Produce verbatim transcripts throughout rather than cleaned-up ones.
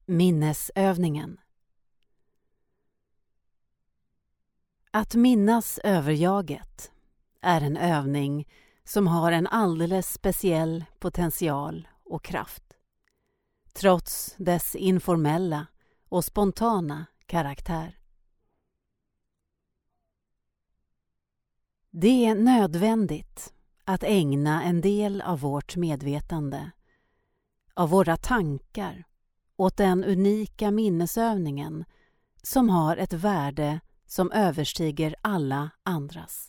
Minnesövningen. Att minnas överjaget är en övning som har en alldeles speciell potential och kraft, trots dess informella och spontana karaktär. Det är nödvändigt att ägna en del av vårt medvetande, av våra tankar, åt den unika minnesövningen som har ett värde som överstiger alla andras.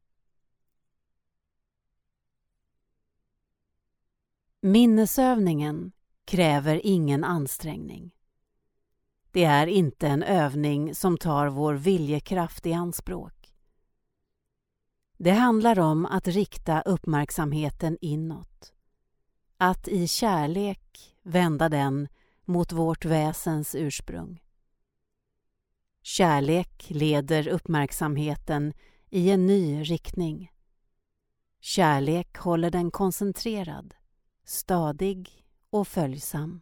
Minnesövningen kräver ingen ansträngning. Det är inte en övning som tar vår viljekraft i anspråk. Det handlar om att rikta uppmärksamheten inåt. Att i kärlek vända den mot vårt väsens ursprung. Kärlek leder uppmärksamheten i en ny riktning. Kärlek håller den koncentrerad, stadig och följsam.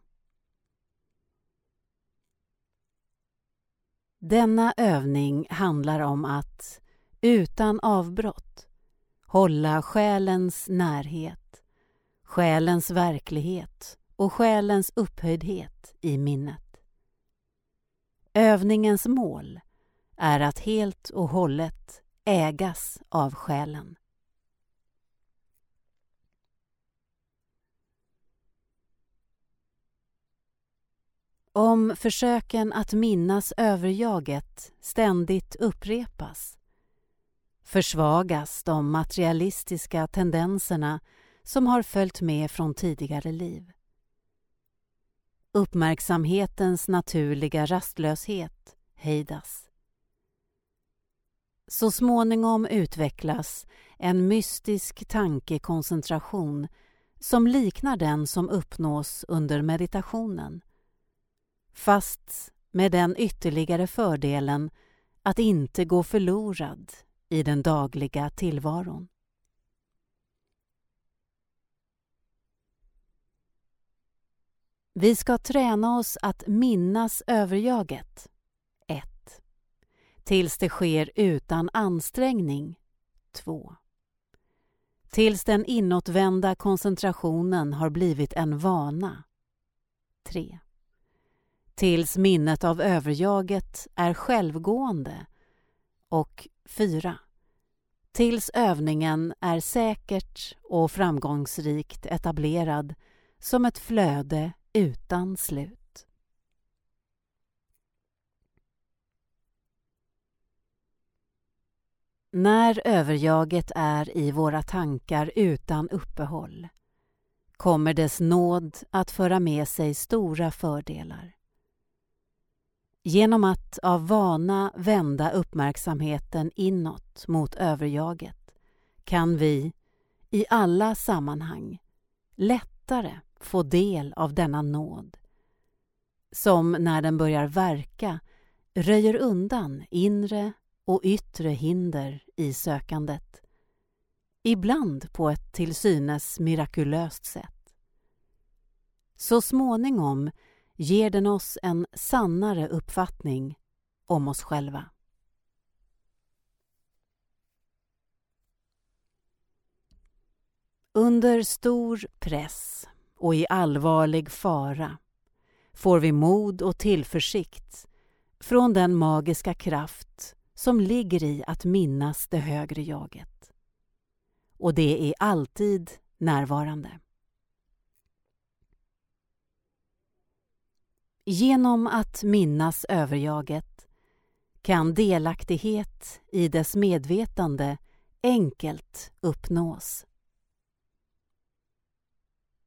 Denna övning handlar om att, utan avbrott, hålla själens närhet, själens verklighet och själens upphöjdhet i minnet. Övningens mål är att helt och hållet ägas av själen. Om försöken att minnas överjaget ständigt upprepas, försvagas de materialistiska tendenserna som har följt med från tidigare liv. Uppmärksamhetens naturliga rastlöshet hejdas. Så småningom utvecklas en mystisk tankekoncentration som liknar den som uppnås under meditationen, fast med den ytterligare fördelen att inte gå förlorad i den dagliga tillvaron. Vi ska träna oss att minnas överjaget. ett. Tills det sker utan ansträngning. två. Tills den inåtvända koncentrationen har blivit en vana. tre. Tills minnet av överjaget är självgående. Och fyra. Tills övningen är säkert och framgångsrikt etablerad som ett flöde utan slut. När överjaget är i våra tankar utan uppehåll kommer dess nåd att föra med sig stora fördelar. Genom att av vana vända uppmärksamheten inåt mot överjaget kan vi i alla sammanhang lättare få del av denna nåd, som när den börjar verka röjer undan inre och yttre hinder i sökandet, ibland på ett till synes mirakulöst sätt. Så småningom ger den oss en sannare uppfattning om oss själva. Under stor press och i allvarlig fara får vi mod och tillförsikt från den magiska kraft som ligger i att minnas det högre jaget. Och det är alltid närvarande. Genom att minnas överjaget kan delaktighet i dess medvetande enkelt uppnås.